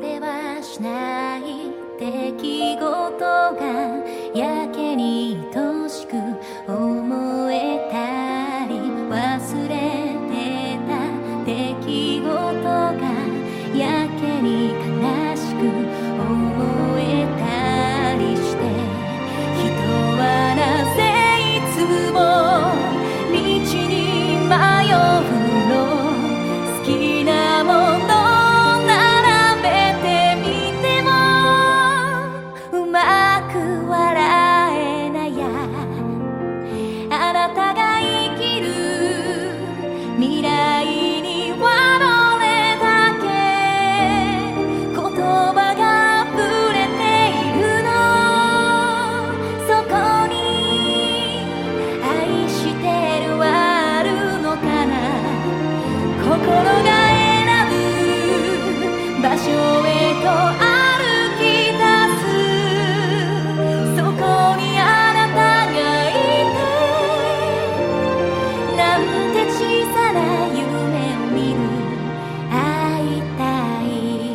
れはしない出来事がやけに愛しく思えたり、忘れてた出来事がやけに悲しく思えたりして、人はなぜいつも道に迷うの。好きなもの並べてみてもうまく笑えないや。あなたが生きる未来にはどれだけ言葉が溢れているの。そこに愛してるはあるのかな。心が選ぶ場所へと歩き出す。そこにあなたがいて、なんて小さな夢を見る。会いたい。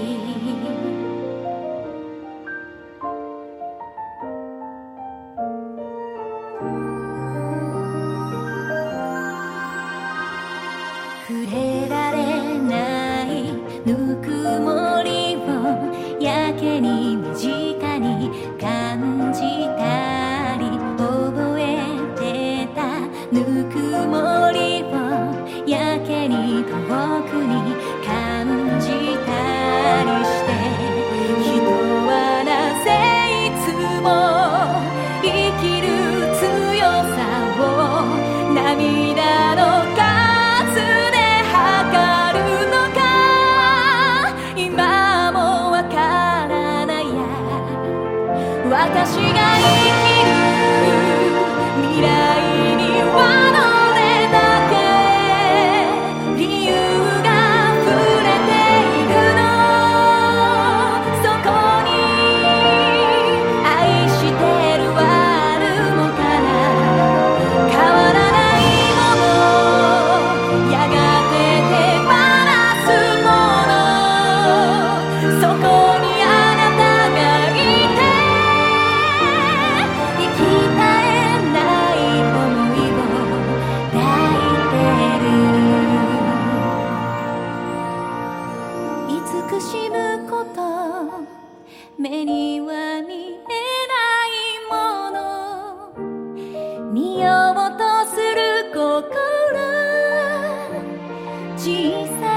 触れられないぬくもりをやけに身近に感じたり、覚えてたぬくもりをやけに遠くに感じたりして、人はなぜいつも生きる強さを涙の数で測るのか。今もわからないや。私が生きる未来にはどれだけ理由が溢れているの。そこに愛してるはあるのかな。変わらないもの、やがて手放すもの。そこにあなたがいて、生き絶えない想いを抱いてる。慈しむこと、目には見えないもの。見ようとする心、小さ